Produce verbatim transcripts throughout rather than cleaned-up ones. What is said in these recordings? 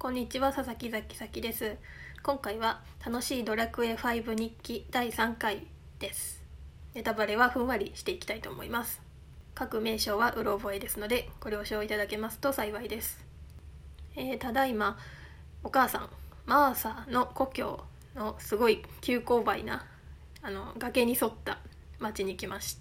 こんにちは、佐々木崎咲です。今回は楽しいドラクエファイブ日記だいさんかいです。ネタバレはふんわりしていきたいと思います。各名称はうろ覚えですのでご了承いただけますと幸いです。えー、ただいまお母さんマーサの故郷のすごい急勾配なあの崖に沿った町に来ました。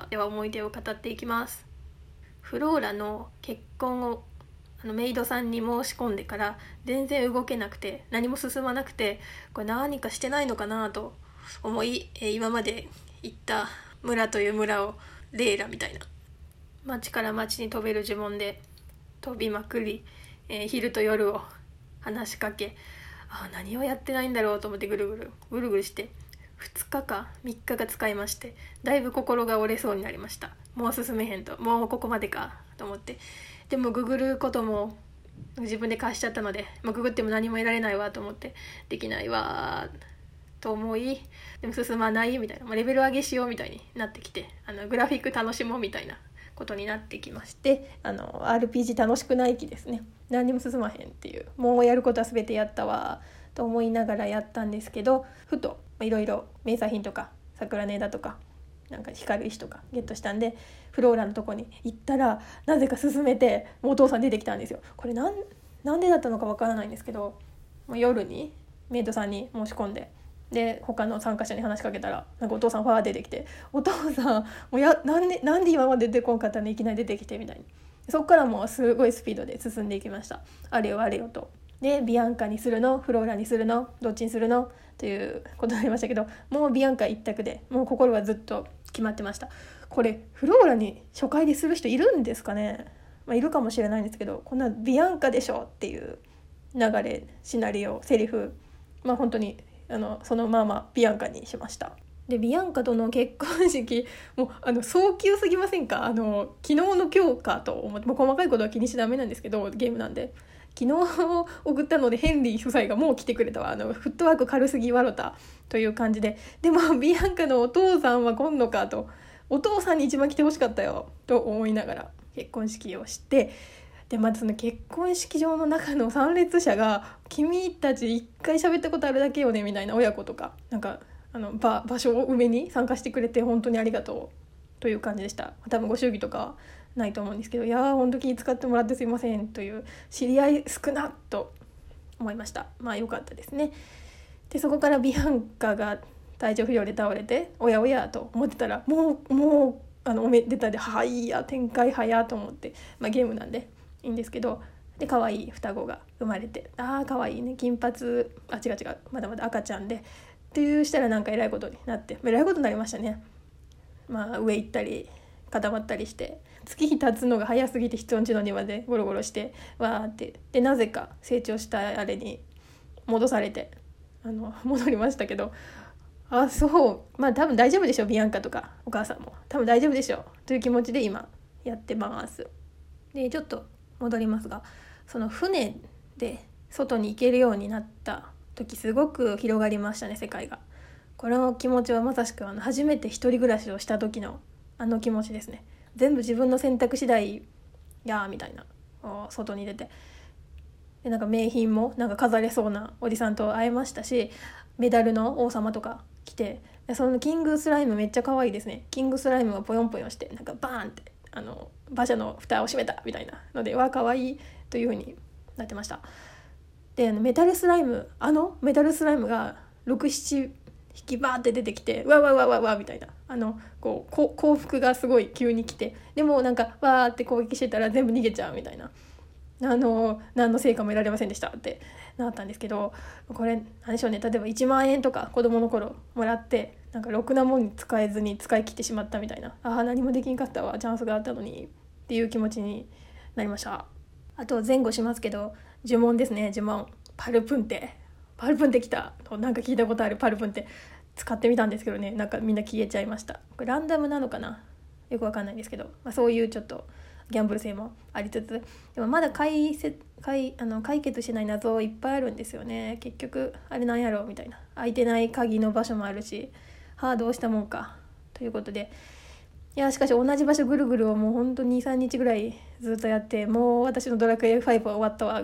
では思い出を語っていきます。フローラの結婚をあのメイドさんに申し込んでから全然動けなくて何も進まなくて、これ何かしてないのかなと思い、えー、今まで行った村という村をレイラみたいな町から町に飛べる呪文で飛びまくり、えー、昼と夜を話しかけ、あ何をやってないんだろうと思ってぐるぐるぐるぐるしてふつかかみっかか使いまして、だいぶ心が折れそうになりました。もう進めへんと、もうここまでかと思って、でもググることも自分で貸しちゃったので、もうググっても何も得られないわと思って、できないわと思い、でも進まないみたいな、もうレベル上げしようみたいになってきて、あのグラフィック楽しもうみたいなことになってきまして、あの アールピージー 楽しくない気ですね。何にも進まへんっていう、もうやることは全てやったわと思いながらやったんですけど、ふといろいろ名産品とか桜根だとかなんか光る石とかゲットしたんで、フローラのとこに行ったらなぜか進めて、もうお父さん出てきたんですよ。これなんなんでだったのかわからないんですけど、もう夜にメイドさんに申し込んで、で他の参加者に話しかけたらなんかお父さんファー出てきて、お父さんもうやなんでなんで今まで出てこんかったのにいきなり出てきてみたいに、そこからもうすごいスピードで進んでいきました。あれよあれよと。でビアンカにするのフローラにするのどっちにするのということになりましたけど、もうビアンカ一択でもう心はずっと決まってました。これフローラに初回でする人いるんですかね、まあ、いるかもしれないんですけど、こんなビアンカでしょっていう流れ、シナリオ、セリフ、まあ本当にあのそのままビアンカにしました。でビアンカとの結婚式もうあの早急すぎませんか。あの昨日の今日かと思って、もう細かいことは気にしダメなんですけど、ゲームなんで。昨日送ったのでヘンリー夫妻がもう来てくれたわ、あのフットワーク軽すぎ笑ったという感じで、でもビアンカのお父さんは来んのかと、お父さんに一番来てほしかったよと思いながら結婚式をして、でまずその結婚式場の中の参列者が君たち一回喋ったことあるだけよねみたいな親子とか、なんかあの 場, 場所を埋めに参加してくれて本当にありがとうという感じでした。多分ご祝儀とかないと思うんですけど、いやー本当気使ってもらってすいませんという、知り合い少なと思いました。まあ良かったですね。でそこからビアンカが体調不良で倒れて、おやおやと思ってたら、もうもうあのおめでたではいや展開早と思って、まあゲームなんでいいんですけど、で可愛い双子が生まれて、ああ可愛いね、金髪、あ違う違うまだまだ赤ちゃんでっていうしたらなんかえらいことになって、えらいことになりましたね。まあ上行ったり固まったりして、月日経つのが早すぎて人んちの庭でゴロゴロしてわーって、でなぜか成長したあれに戻されてあの戻りましたけど、あそうまあ多分大丈夫でしょ、ビアンカとかお母さんも多分大丈夫でしょという気持ちで今やってます。でちょっと戻りますが、その船で外に行けるようになった時すごく広がりましたね、世界が。これの気持ちはまさしくあの初めて一人暮らしをした時のあの気持ちですね。全部自分の選択次第やーみたいな、外に出て、でなんか名品もなんか飾れそうなおじさんと会えましたし、メダルの王様とか来て、そのキングスライムめっちゃ可愛いですね。キングスライムがポヨンポヨンしてなんかバーンってあの馬車の蓋を閉めたみたいなので、わ可愛いという風になってました。でメタルスライム、あのメタルスライムがろく、なな匹バーって出てきて、わわわわわみたいな、あのこうこ幸福がすごい急に来て、でもなんかわーって攻撃してたら全部逃げちゃうみたいな、あの何の成果も得られませんでしたってなったんですけど、これ何でしょうね、例えばいちまんえんとか子供の頃もらってなんかろくなもんに使えずに使い切ってしまったみたいな、ああ何もできんかったわ、チャンスがあったのにっていう気持ちになりました。あと前後しますけど、呪文ですね、呪文パルプンテパルプンテきた、なんか聞いたことあるパルプンテ使ってみたんですけどね、なんかみんな消えちゃいました。これランダムなのかな、よくわかんないんですけど、まあ、そういうちょっとギャンブル性もありつつ、でもまだ解説解あの解決しない謎いっぱいあるんですよね。結局あれなんやろみたいな、開いてない鍵の場所もあるし、はあどうしたもんかということで、いやしかし同じ場所ぐるぐるをもうほんとに、さんにちぐらいずっとやって、もう私のドラクエファイブは終わったわぐらい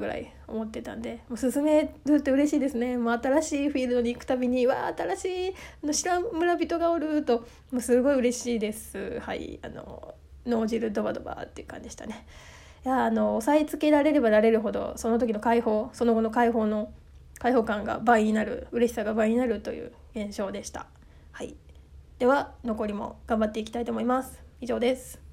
思ってたんで、もう進めるって嬉しいですね。もう新しいフィールドに行くたびにわあ新しい知らん村人がおるともうすごい嬉しいです。はい、あの脳汁ドバドバっていう感じでしたね。いやあの押さえつけられればられるほどその時の解放、その後の解放の解放感が倍になる、嬉しさが倍になるという現象でした。はい、では残りも頑張っていきたいと思います。以上です。